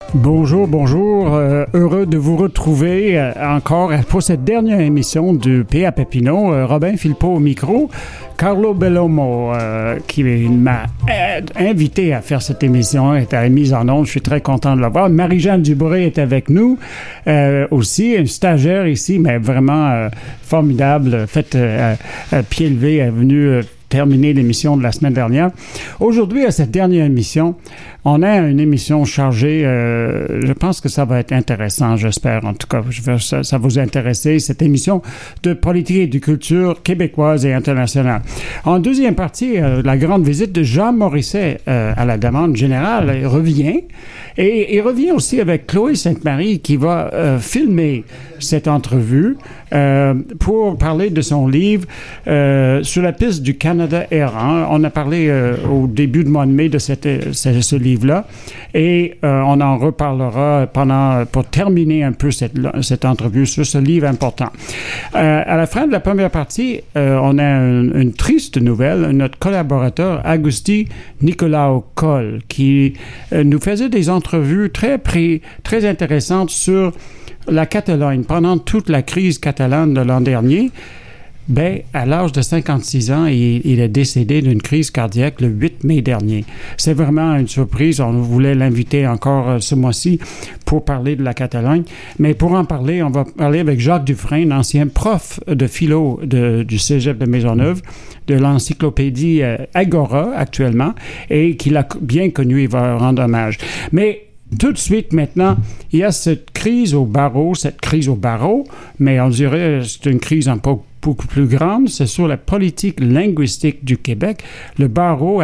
Bonjour, bonjour. Heureux de vous retrouver encore pour cette dernière émission du P.A. Papineau. Robin Philpot au micro. Carlo Bellomo, qui m'a invité à faire cette émission, est à la mise en onde. Je suis très content de l'avoir. Marie-Jeanne Dubré est avec nous aussi, une stagiaire ici, mais vraiment formidable. Faite à pied levé, elle est venue terminer l'émission de la semaine dernière. Aujourd'hui, à cette dernière émission, on a une émission chargée. Je pense que ça va être intéressant, j'espère. En tout cas, ça vous intéresser, cette émission de politique et de culture québécoise et internationale. En deuxième partie, la grande visite de Jean Morisset à la demande générale revient. Et il revient aussi avec Chloé Sainte-Marie qui va filmer cette entrevue pour parler de son livre Sur la piste du Canada errant. On a parlé au début du mois de mai de ce livre-là et on en reparlera pour terminer un peu cette entrevue sur ce livre important. À la fin de la première partie, on a une triste nouvelle. Notre collaborateur, Agustin Nicolaou-Coll, qui nous faisait des entrevues très intéressantes sur la Catalogne. Pendant toute la crise catalane de l'an dernier, à l'âge de 56 ans, il est décédé d'une crise cardiaque le 8 mai dernier. C'est vraiment une surprise. On voulait l'inviter encore ce mois-ci pour parler de la Catalogne. Mais pour en parler, on va parler avec Jacques Dufresne, ancien prof de philo du Cégep de Maisonneuve, de l'encyclopédie Agora actuellement, et qu'il a bien connu. Il va rendre hommage. Mais tout de suite, maintenant, il y a cette crise au barreau, mais on dirait que c'est une crise beaucoup plus grande. C'est sur la politique linguistique du Québec. Le barreau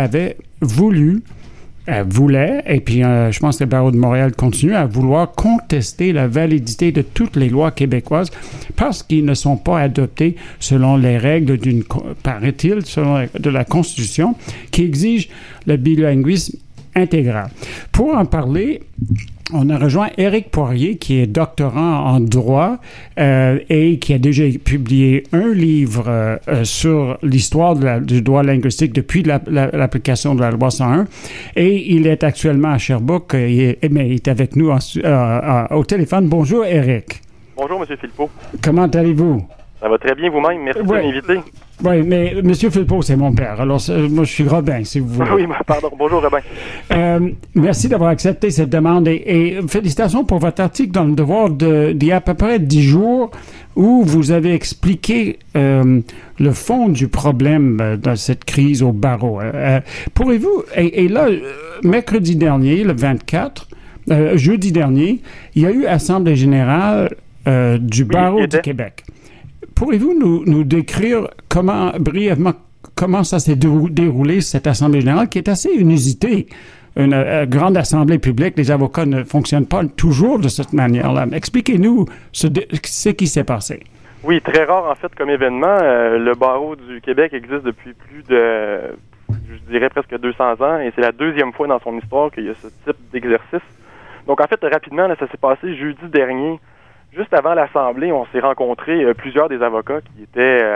voulait, et puis je pense que le barreau de Montréal continue à vouloir contester la validité de toutes les lois québécoises parce qu'ils ne sont pas adoptés selon les règles paraît-il, de la Constitution qui exige le bilinguisme intégral. Pour en parler, on a rejoint Éric Poirier, qui est doctorant en droit et qui a déjà publié un livre sur l'histoire du droit linguistique depuis l'application de la loi 101. Et il est actuellement à Sherbrooke, mais il est avec nous au téléphone. Bonjour, Éric. Bonjour, M. Philpot. Comment allez-vous? Ça va très bien vous-même. Merci de m'inviter. Oui, mais M. Philpot, c'est mon père. Alors, moi, je suis Robin, si vous voulez. Oui, pardon. Bonjour, Robin. Merci d'avoir accepté cette demande et félicitations pour votre article dans Le Devoir d'il y a à peu près 10 jours où vous avez expliqué le fond du problème dans cette crise au barreau. Pourriez-vous, et là, mercredi dernier, le 24, jeudi dernier, il y a eu Assemblée générale du barreau du Québec. Pourriez-vous nous décrire brièvement comment ça s'est déroulé, cette Assemblée générale, qui est assez inusitée? Une grande assemblée publique, les avocats ne fonctionnent pas toujours de cette manière-là. Expliquez-nous ce qui s'est passé. Oui, très rare en fait comme événement. Le barreau du Québec existe depuis plus de, je dirais presque 200 ans, et c'est la deuxième fois dans son histoire qu'il y a ce type d'exercice. Donc en fait, rapidement, ça s'est passé jeudi dernier. Juste avant l'Assemblée, on s'est rencontrés, plusieurs des avocats qui étaient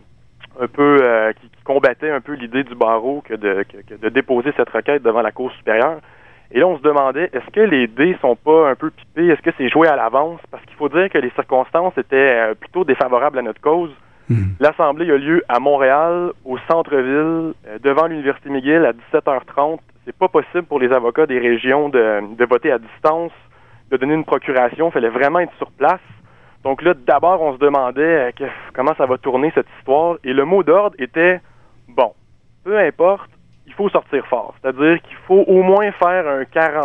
qui combattaient un peu l'idée du barreau que de déposer cette requête devant la Cour supérieure. Et là, on se demandait, est-ce que les dés sont pas un peu pipés? Est-ce que c'est joué à l'avance? Parce qu'il faut dire que les circonstances étaient plutôt défavorables à notre cause. L'Assemblée a lieu à Montréal, au centre-ville, devant l'Université McGill à 17h30. C'est pas possible pour les avocats des régions de voter à distance, de donner une procuration. Il fallait vraiment être sur place. Donc là, d'abord, on se demandait comment ça va tourner cette histoire. Et le mot d'ordre était, bon, peu importe, il faut sortir fort. C'est-à-dire qu'il faut au moins faire un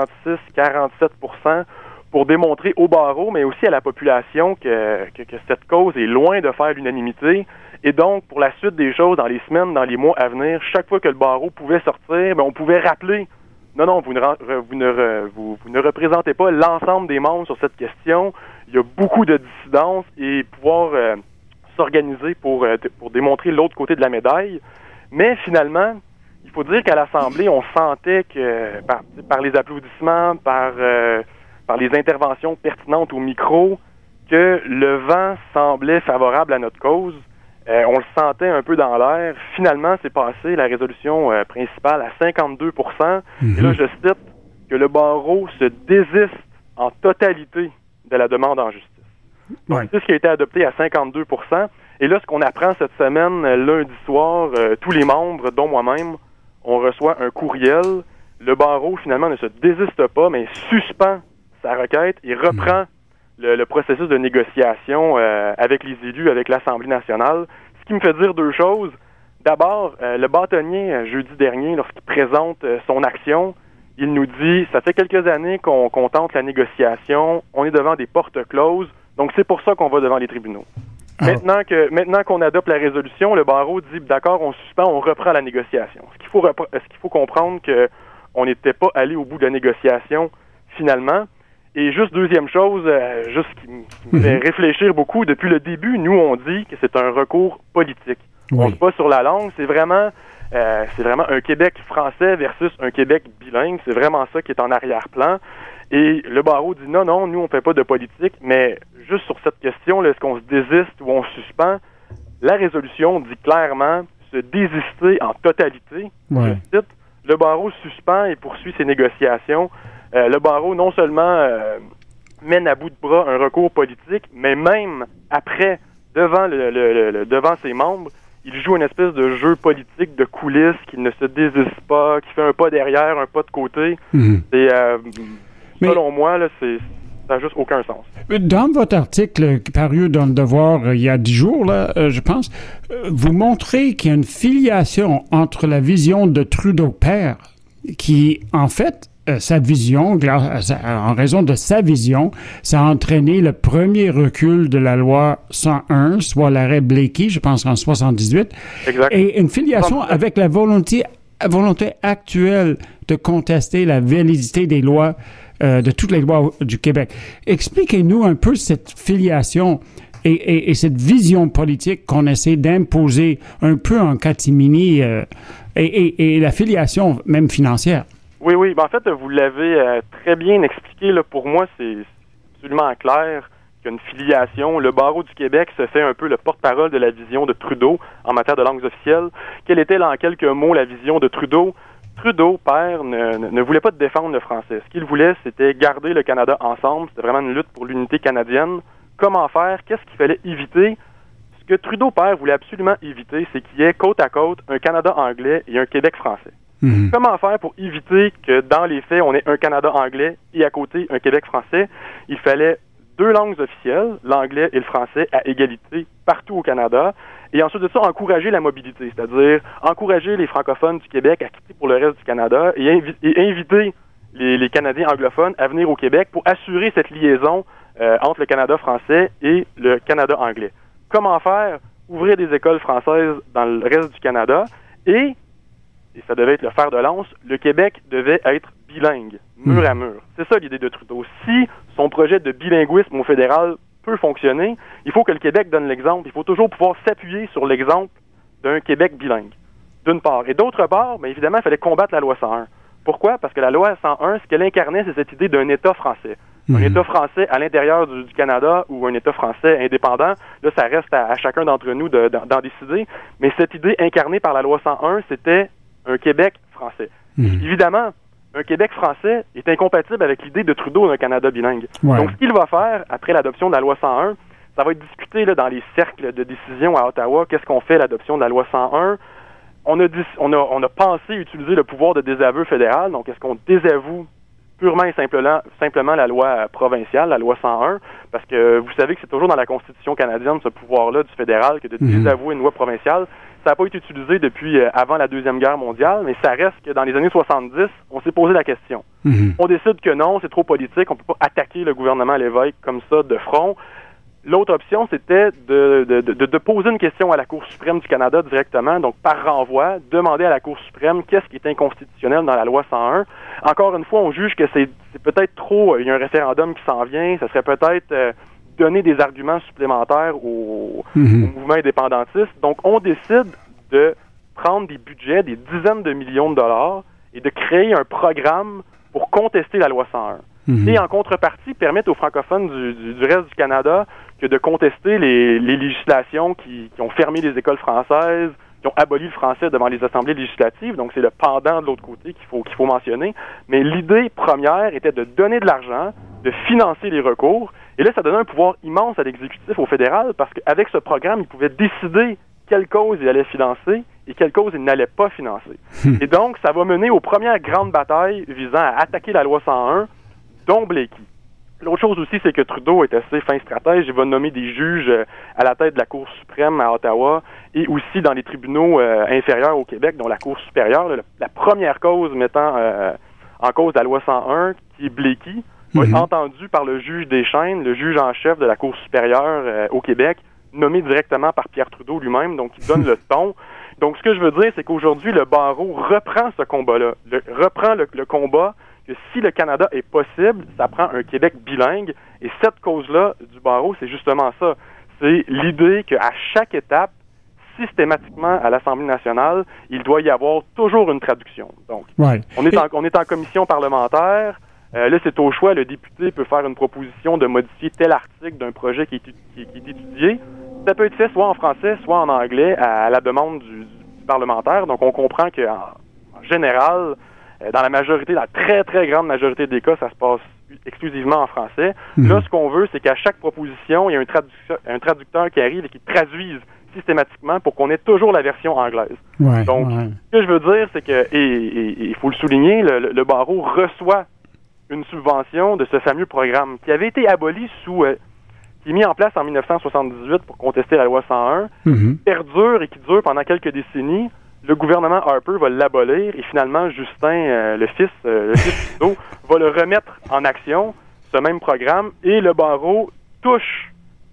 46-47% pour démontrer au barreau, mais aussi à la population que cette cause est loin de faire l'unanimité. Et donc, pour la suite des choses, dans les semaines, dans les mois à venir, chaque fois que le barreau pouvait sortir, on pouvait rappeler non, vous ne représentez pas l'ensemble des membres sur cette question. Il y a beaucoup de dissidence et pouvoir s'organiser pour démontrer l'autre côté de la médaille. Mais finalement, il faut dire qu'à l'Assemblée, on sentait que par les applaudissements, par les interventions pertinentes au micro, que le vent semblait favorable à notre cause. On le sentait un peu dans l'air. Finalement, c'est passé la résolution principale à 52%. Et là, je cite que le barreau se désiste en totalité de la demande en justice. Donc, c'est ce qui a été adopté à 52%. Et là, ce qu'on apprend cette semaine, lundi soir, tous les membres, dont moi-même, on reçoit un courriel. Le barreau, finalement, ne se désiste pas, mais suspend sa requête et reprend le processus de négociation avec les élus, avec l'Assemblée nationale. Ce qui me fait dire deux choses. D'abord, le bâtonnier, jeudi dernier, lorsqu'il présente son action, il nous dit, ça fait quelques années qu'on tente la négociation, on est devant des portes closes, donc c'est pour ça qu'on va devant les tribunaux. Maintenant qu'on adopte la résolution, le barreau dit, d'accord, on suspend, on reprend la négociation. Est-ce qu'il faut comprendre qu'on n'était pas allé au bout de la négociation, finalement? Et juste deuxième chose, juste qui me fait réfléchir beaucoup, depuis le début, nous, on dit que c'est un recours politique. Oui. On n'est pas sur la langue, c'est vraiment un Québec français versus un Québec bilingue. C'est vraiment ça qui est en arrière-plan. Et le barreau dit non, nous, on fait pas de politique, mais juste sur cette question, là, est-ce qu'on se désiste ou on suspend? La résolution dit clairement se désister en totalité. Ouais. Je cite, le barreau suspend et poursuit ses négociations. Le barreau, non seulement mène à bout de bras un recours politique, mais même après, devant ses membres, il joue une espèce de jeu politique de coulisses qui ne se désiste pas, qui fait un pas derrière, un pas de côté. Et, selon moi, là, ça n'a juste aucun sens. Dans votre article paru dans Le Devoir il y a 10 jours, là, je pense, vous montrez qu'il y a une filiation entre la vision de Trudeau père, qui, en fait, sa vision, en raison de sa vision, ça a entraîné le premier recul de la loi 101, soit l'arrêt Blakey, je pense en 78. Exact. Et une filiation avec la volonté actuelle de contester la validité des lois, de toutes les lois du Québec. Expliquez-nous un peu cette filiation et cette vision politique qu'on essaie d'imposer un peu en catimini et la filiation même financière. Oui. En fait, vous l'avez très bien expliqué. Là, pour moi, c'est absolument clair qu'il y a une filiation. Le barreau du Québec se fait un peu le porte-parole de la vision de Trudeau en matière de langues officielles. Quelle était, là, en quelques mots, la vision de Trudeau? Trudeau, père, ne voulait pas défendre le français. Ce qu'il voulait, c'était garder le Canada ensemble. C'était vraiment une lutte pour l'unité canadienne. Comment faire? Qu'est-ce qu'il fallait éviter? Ce que Trudeau, père, voulait absolument éviter, c'est qu'il y ait côte à côte un Canada anglais et un Québec français. Comment faire pour éviter que, dans les faits, on ait un Canada anglais et à côté un Québec français? Il fallait 2 langues officielles, l'anglais et le français, à égalité partout au Canada. Et ensuite de ça, encourager la mobilité, c'est-à-dire encourager les francophones du Québec à quitter pour le reste du Canada et inviter les Canadiens anglophones à venir au Québec pour assurer cette liaison entre le Canada français et le Canada anglais. Comment faire? Ouvrir des écoles françaises dans le reste du Canada et ça devait être le fer de lance, le Québec devait être bilingue, mur à mur. C'est ça l'idée de Trudeau. Si son projet de bilinguisme au fédéral peut fonctionner, il faut que le Québec donne l'exemple. Il faut toujours pouvoir s'appuyer sur l'exemple d'un Québec bilingue, d'une part. Et d'autre part, bien évidemment, il fallait combattre la loi 101. Pourquoi? Parce que la loi 101, ce qu'elle incarnait, c'est cette idée d'un État français. Un État français à l'intérieur du Canada ou un État français indépendant. Là, ça reste à chacun d'entre nous d'en décider. Mais cette idée incarnée par la loi 101, c'était un Québec français. Évidemment, un Québec français est incompatible avec l'idée de Trudeau d'un Canada bilingue. Ouais. Donc, ce qu'il va faire, après l'adoption de la loi 101, ça va être discuté là, dans les cercles de décision à Ottawa. Qu'est-ce qu'on fait, l'adoption de la loi 101? On a pensé utiliser le pouvoir de désaveu fédéral. Donc, est-ce qu'on désavoue purement et simplement la loi provinciale, la loi 101? Parce que vous savez que c'est toujours dans la Constitution canadienne, ce pouvoir-là du fédéral, que de désavouer une loi provinciale. Ça n'a pas été utilisé depuis avant la Deuxième Guerre mondiale, mais ça reste que dans les années 70, on s'est posé la question. On décide que non, c'est trop politique, on ne peut pas attaquer le gouvernement Lévesque comme ça de front. L'autre option, c'était de poser une question à la Cour suprême du Canada directement, donc par renvoi, demander à la Cour suprême qu'est-ce qui est inconstitutionnel dans la loi 101. Encore une fois, on juge que c'est peut-être trop, il y a un référendum qui s'en vient, ça serait peut-être donner des arguments supplémentaires au mouvement indépendantiste. Donc, on décide de prendre des budgets, des dizaines de millions de dollars, et de créer un programme pour contester la loi 101. Et en contrepartie, permettre aux francophones du reste du Canada que de contester les législations qui ont fermé les écoles françaises, qui ont aboli le français devant les assemblées législatives. Donc, c'est le pendant de l'autre côté qu'il faut mentionner. Mais l'idée première était de donner de l'argent, de financer les recours. Et là, ça donnait un pouvoir immense à l'exécutif, au fédéral, parce qu'avec ce programme, il pouvait décider quelle cause il allait financer et quelle cause il n'allait pas financer. Et donc, ça va mener aux premières grandes batailles visant à attaquer la loi 101, dont Blakey. L'autre chose aussi, c'est que Trudeau est assez fin stratège. Il va nommer des juges à la tête de la Cour suprême à Ottawa et aussi dans les tribunaux inférieurs au Québec, dont la Cour supérieure. La première cause mettant en cause la loi 101, qui est Blakey, va être entendue par le juge Deschênes, le juge en chef de la Cour supérieure au Québec, nommé directement par Pierre Trudeau lui-même, donc il donne le ton. Donc, ce que je veux dire, c'est qu'aujourd'hui, le barreau reprend ce combat-là, reprend le combat que si le Canada est possible, ça prend un Québec bilingue. Et cette cause-là du barreau, c'est justement ça. C'est l'idée qu'à chaque étape, systématiquement à l'Assemblée nationale, il doit y avoir toujours une traduction. Donc, on est en commission parlementaire. Là, c'est au choix. Le député peut faire une proposition de modifier tel article d'un projet qui est étudié. Ça peut être fait soit en français, soit en anglais, à la demande du parlementaire. Donc, on comprend qu'en général, dans la très, très grande majorité des cas, ça se passe exclusivement en français. Là, ce qu'on veut, c'est qu'à chaque proposition, il y a un traducteur qui arrive et qui traduise systématiquement pour qu'on ait toujours la version anglaise. Donc, ce que je veux dire, c'est que, et il faut le souligner, le barreau reçoit une subvention de ce fameux programme qui avait été aboli qui est mis en place en 1978 pour contester la loi 101, perdure et qui dure pendant quelques décennies. Le gouvernement Harper va l'abolir et finalement Justin, le fils Trudeau, va le remettre en action, ce même programme, et le barreau touche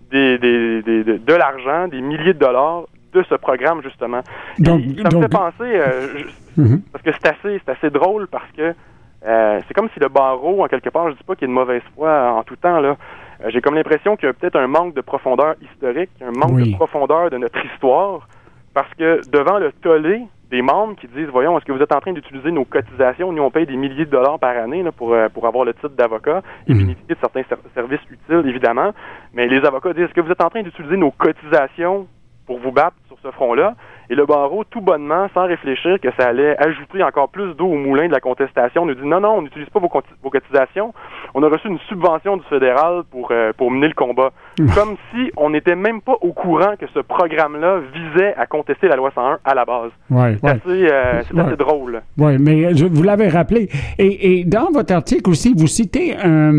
de l'argent, des milliers de dollars de ce programme, justement. Ça me fait penser, parce que c'est assez drôle, parce que c'est comme si le barreau, en quelque part, je dis pas qu'il y a de mauvaise foi en tout temps, là. J'ai comme l'impression qu'il y a peut-être un manque de profondeur historique, un manque de profondeur de notre histoire, parce que devant le tollé des membres qui disent « Voyons, est-ce que vous êtes en train d'utiliser nos cotisations? Nous, on paye des milliers de dollars par année là, pour avoir le titre d'avocat et bénéficier de certains services utiles, évidemment. Mais les avocats disent « Est-ce que vous êtes en train d'utiliser nos cotisations pour vous battre sur ce front-là? » Et le barreau, tout bonnement, sans réfléchir que ça allait ajouter encore plus d'eau au moulin de la contestation, nous dit « Non, on n'utilise pas vos cotisations. On a reçu une subvention du fédéral pour mener le combat. » Comme si on n'était même pas au courant que ce programme-là visait à contester la loi 101 à la base. C'est assez drôle. Oui, mais vous l'avez rappelé. Et dans votre article aussi, vous citez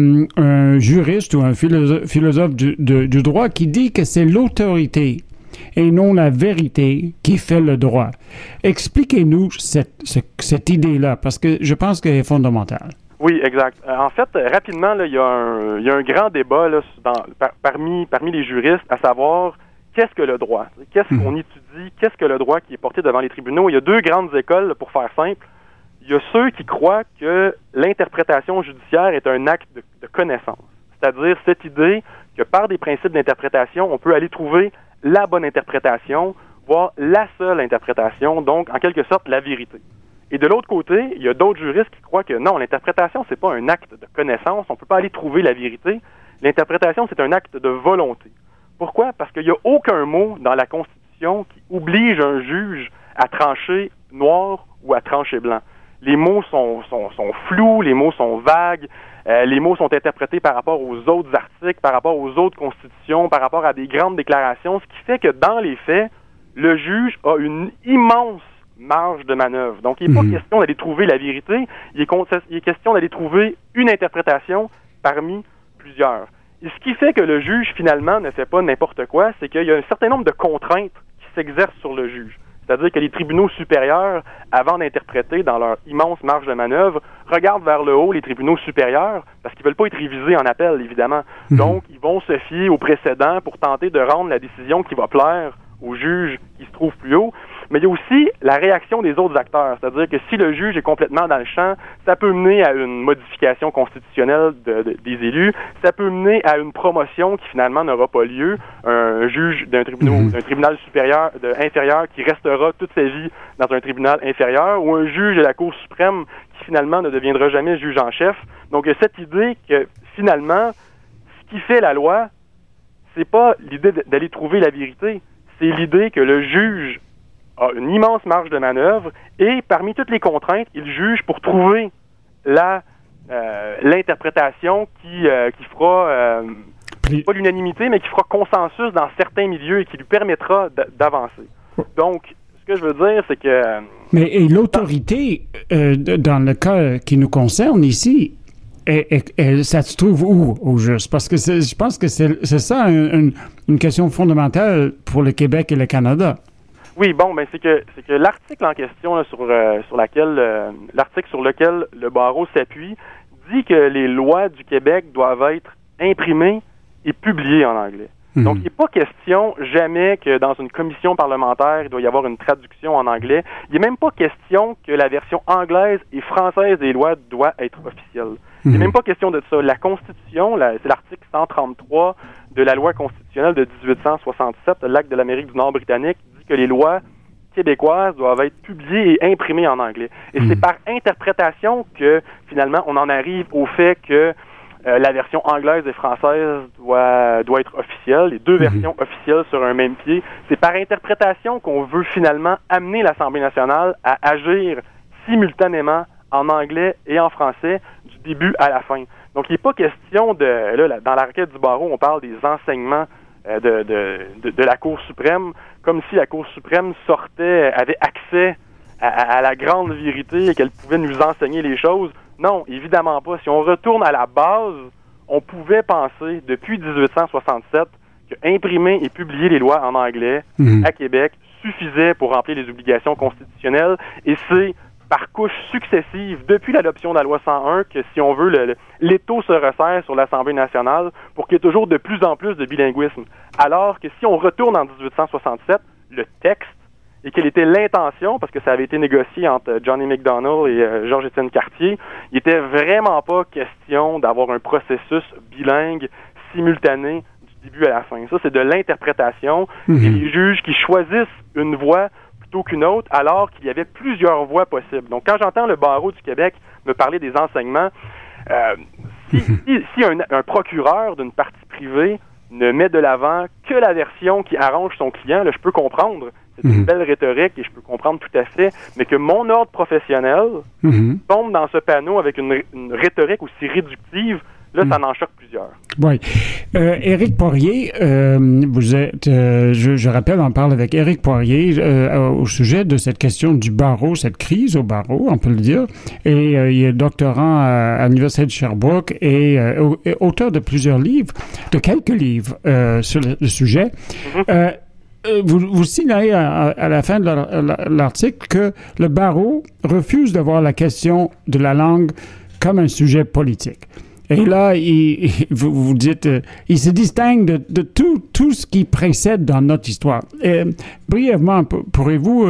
un juriste ou un philosophe du droit qui dit que c'est l'autorité et non la vérité qui fait le droit. Expliquez-nous cette idée-là, parce que je pense qu'elle est fondamentale. Oui, exact. En fait, rapidement, là, il y a un grand débat là, parmi les juristes, à savoir qu'est-ce que le droit? Qu'est-ce qu'on étudie? Qu'est-ce que le droit qui est porté devant les tribunaux? Il y a deux grandes écoles, là, pour faire simple. Il y a ceux qui croient que l'interprétation judiciaire est un acte de connaissance. C'est-à-dire cette idée que par des principes d'interprétation, on peut aller trouver la bonne interprétation, voire la seule interprétation, donc en quelque sorte la vérité. Et de l'autre côté, il y a d'autres juristes qui croient que non, l'interprétation, c'est pas un acte de connaissance, on peut pas aller trouver la vérité. L'interprétation, c'est un acte de volonté. Pourquoi? Parce qu'il n'y a aucun mot dans la Constitution qui oblige un juge à trancher noir ou à trancher blanc. Les mots sont flous, les mots sont vagues, les mots sont interprétés par rapport aux autres articles, par rapport aux autres constitutions, par rapport à des grandes déclarations, ce qui fait que dans les faits, le juge a une immense marge de manœuvre. Donc, il n'est pas question d'aller trouver la vérité, il est question d'aller trouver une interprétation parmi plusieurs. Et ce qui fait que le juge, finalement, ne fait pas n'importe quoi, c'est qu'il y a un certain nombre de contraintes qui s'exercent sur le juge. C'est-à-dire que les tribunaux supérieurs, avant d'interpréter dans leur immense marge de manœuvre, regardent vers le haut les tribunaux supérieurs, parce qu'ils ne veulent pas être révisés en appel, évidemment. Donc, ils vont se fier au précédent pour tenter de rendre la décision qui va plaire au juge qui se trouve plus haut. Mais il y a aussi la réaction des autres acteurs. C'est-à-dire que si le juge est complètement dans le champ, ça peut mener à une modification constitutionnelle des élus. Ça peut mener à une promotion qui finalement n'aura pas lieu. Un juge d'un tribunal supérieur, inférieur, qui restera toute sa vie dans un tribunal inférieur, ou un juge de la Cour suprême qui finalement ne deviendra jamais juge en chef. Donc il y a cette idée que finalement, ce qui fait la loi, c'est pas l'idée d'aller trouver la vérité. C'est l'idée que le juge a une immense marge de manœuvre et parmi toutes les contraintes, il juge pour trouver la l'interprétation qui fera pas l'unanimité, mais qui fera consensus dans certains milieux et qui lui permettra d'avancer. Donc, ce que je veux dire, c'est que... Mais et l'autorité, dans le cas qui nous concerne ici, ça se trouve où, au juste? Parce que je pense que c'est ça une question fondamentale pour le Québec et le Canada. Oui, bon, ben c'est que l'article en question là, l'article sur lequel le barreau s'appuie dit que les lois du Québec doivent être imprimées et publiées en anglais. Donc, il n'est pas question jamais que dans une commission parlementaire, il doit y avoir une traduction en anglais. Il n'est même pas question que la version anglaise et française des lois doit être officielle. Il n'est même pas question de ça. La Constitution, c'est l'article 133 de la loi constitutionnelle de 1867, l'acte de l'Amérique du Nord britannique, dit que les lois québécoises doivent être publiées et imprimées en anglais. Et c'est par interprétation que, finalement, on en arrive au fait que la version anglaise et française doit être officielle, les deux versions officielles sur un même pied. C'est par interprétation qu'on veut finalement amener l'Assemblée nationale à agir simultanément en anglais et en français du début à la fin. Donc, il n'est pas question là, dans la requête du barreau, on parle des enseignements de la Cour suprême, comme si la Cour suprême avait accès à la grande vérité et qu'elle pouvait nous enseigner les choses. Non, évidemment pas. Si on retourne à la base, on pouvait penser, depuis 1867, que imprimer et publier les lois en anglais à Québec suffisait pour remplir les obligations constitutionnelles. Et c'est par couches successives, depuis l'adoption de la loi 101, que, si on veut, l'étau se resserre sur l'Assemblée nationale pour qu'il y ait toujours de plus en plus de bilinguisme. Alors que si on retourne en 1867, le texte, et quelle était l'intention, parce que ça avait été négocié entre Johnny MacDonald et Georges-Étienne Cartier, il était vraiment pas question d'avoir un processus bilingue simultané du début à la fin. Ça, c'est de l'interprétation. Et les juges qui choisissent une voie plutôt qu'une autre, alors qu'il y avait plusieurs voies possibles. Donc, quand j'entends le barreau du Québec me parler des enseignements, si un procureur d'une partie privée ne met de l'avant que la version qui arrange son client, là, je peux comprendre. C'est une belle rhétorique et je peux comprendre tout à fait, mais que mon ordre professionnel tombe dans ce panneau avec une rhétorique aussi réductive, là, ça en choque plusieurs. Oui. Éric Poirier, vous êtes, je rappelle, on parle avec Éric Poirier au sujet de cette question du barreau, cette crise au barreau, on peut le dire, et il est doctorant à l'Université de Sherbrooke et auteur de plusieurs livres, de quelques livres sur le sujet. Vous signalez à la fin de l'article que le barreau refuse de voir la question de la langue comme un sujet politique. Et là, vous dites, il se distingue de tout ce qui précède dans notre histoire. Brièvement, pourrez-vous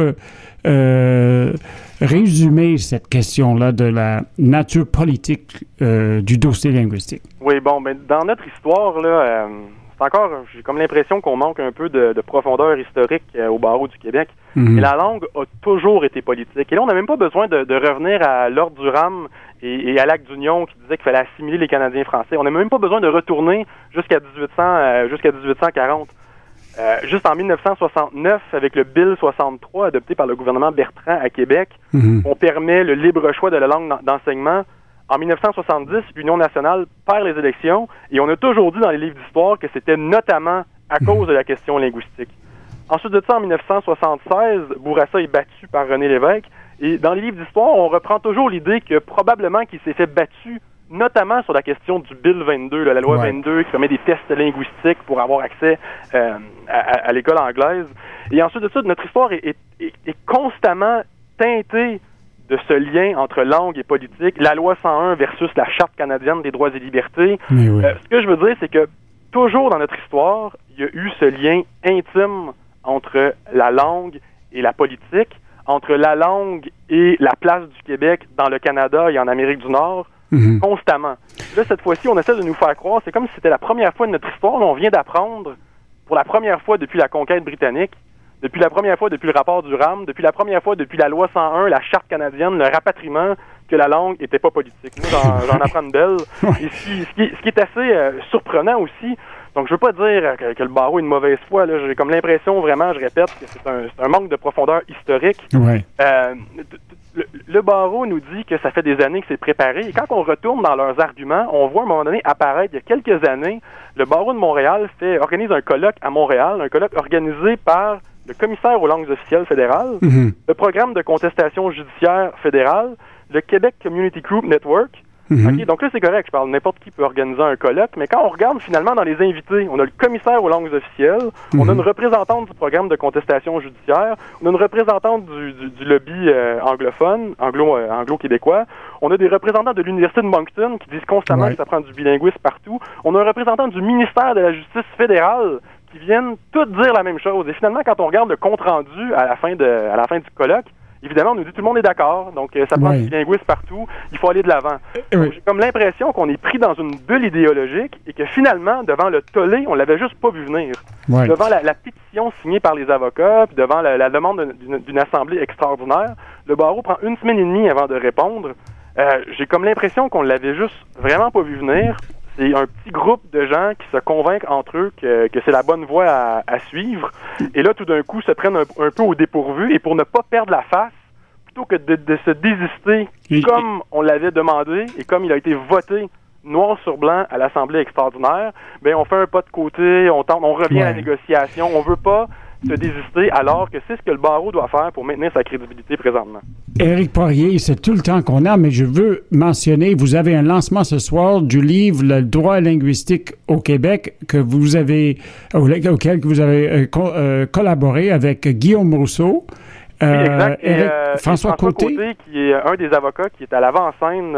résumer cette question-là de la nature politique du dossier linguistique? Oui, bon, ben dans notre histoire, là, j'ai comme l'impression qu'on manque un peu de profondeur historique au barreau du Québec. Et la langue a toujours été politique. Et là, on n'a même pas besoin de revenir à l'ordre du Rame et à l'acte d'Union qui disait qu'il fallait assimiler les Canadiens français. On n'a même pas besoin de retourner jusqu'à 1840. Juste en 1969, avec le Bill 63 adopté par le gouvernement Bertrand à Québec, on permet le libre choix de la langue d'enseignement. En 1970, l'Union nationale perd les élections et on a toujours dit dans les livres d'histoire que c'était notamment à cause de la question linguistique. Ensuite de ça, en 1976, Bourassa est battu par René Lévesque et dans les livres d'histoire, on reprend toujours l'idée que probablement qu'il s'est fait battu notamment sur la question du Bill 22, la loi 22 qui permet des tests linguistiques pour avoir accès à l'école anglaise. Et ensuite de ça, notre histoire est constamment teintée de ce lien entre langue et politique, la loi 101 versus la Charte canadienne des droits et libertés. Ce que je veux dire, c'est que toujours dans notre histoire, il y a eu ce lien intime entre la langue et la politique, entre la langue et la place du Québec dans le Canada et en Amérique du Nord, constamment. Là, cette fois-ci, on essaie de nous faire croire, c'est comme si c'était la première fois de notre histoire, là, on vient d'apprendre, pour la première fois depuis la conquête britannique, depuis la première fois depuis le rapport du Rame, depuis la première fois depuis la loi 101, la Charte canadienne, le rapatriement, que la langue était pas politique. Moi, j'en apprends une belle. Et ce qui est assez surprenant aussi, donc je veux pas dire que le barreau est une mauvaise foi, là. J'ai comme l'impression, vraiment, je répète, que c'est un manque de profondeur historique. Ouais. Le barreau nous dit que ça fait des années que c'est préparé. Et quand on retourne dans leurs arguments, on voit à un moment donné apparaître, il y a quelques années, le barreau de Montréal organise un colloque à Montréal, un colloque organisé par le commissaire aux langues officielles fédérales, le programme de contestation judiciaire fédérale, le Québec Community Group Network. Okay, donc là, c'est correct, je parle, n'importe qui peut organiser un colloque, mais quand on regarde finalement dans les invités, on a le commissaire aux langues officielles, on a une représentante du programme de contestation judiciaire, on a une représentante du lobby anglophone, anglo-québécois, on a des représentants de l'Université de Moncton qui disent constamment que ça prend du bilinguisme partout, on a un représentant du ministère de la Justice fédérale qui viennent tous dire la même chose. Et finalement, quand on regarde le compte-rendu à la fin du colloque, évidemment, on nous dit que tout le monde est d'accord, donc ça prend du bilinguisme partout, il faut aller de l'avant. J'ai comme l'impression qu'on est pris dans une bulle idéologique et que finalement, devant le tollé, on l'avait juste pas vu venir. Devant la pétition signée par les avocats, puis devant la demande d'une assemblée extraordinaire, le barreau prend 1 semaine et demie avant de répondre. J'ai comme l'impression qu'on l'avait juste vraiment pas vu venir. C'est un petit groupe de gens qui se convainquent entre eux que c'est la bonne voie à suivre. Et là, tout d'un coup, se prennent un peu au dépourvu. Et pour ne pas perdre la face, plutôt que de se désister comme on l'avait demandé et comme il a été voté noir sur blanc à l'Assemblée extraordinaire, ben on fait un pas de côté, on revient à la négociation. On veut pas se désister alors que c'est ce que le barreau doit faire pour maintenir sa crédibilité présentement. Éric Poirier, c'est tout le temps qu'on a, mais je veux mentionner, vous avez un lancement ce soir du livre Le droit linguistique au Québec auquel vous avez collaboré avec Guillaume Rousseau. Oui, exact. François Côté, qui est un des avocats qui est à l'avant-scène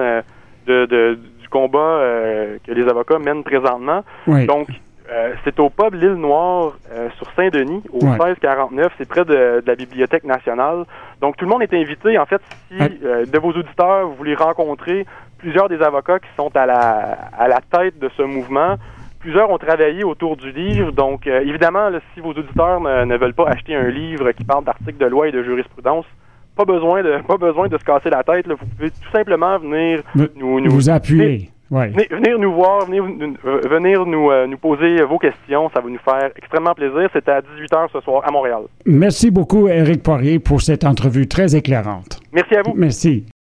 du combat que les avocats mènent présentement. Donc, c'est au pub L'Île Noire sur Saint-Denis, au 1649. C'est près de la Bibliothèque nationale. Donc, tout le monde est invité. En fait, si de vos auditeurs, vous voulez rencontrer plusieurs des avocats qui sont à la tête de ce mouvement, plusieurs ont travaillé autour du livre. Donc, évidemment, là, si vos auditeurs ne veulent pas acheter un livre qui parle d'articles de loi et de jurisprudence, pas besoin de se casser la tête. Là. Vous pouvez tout simplement venir nous appuyer. Venir nous voir, venir nous poser vos questions. Ça va nous faire extrêmement plaisir. C'est à 18h ce soir à Montréal. Merci beaucoup, Éric Poirier, pour cette entrevue très éclairante. Merci à vous. Merci.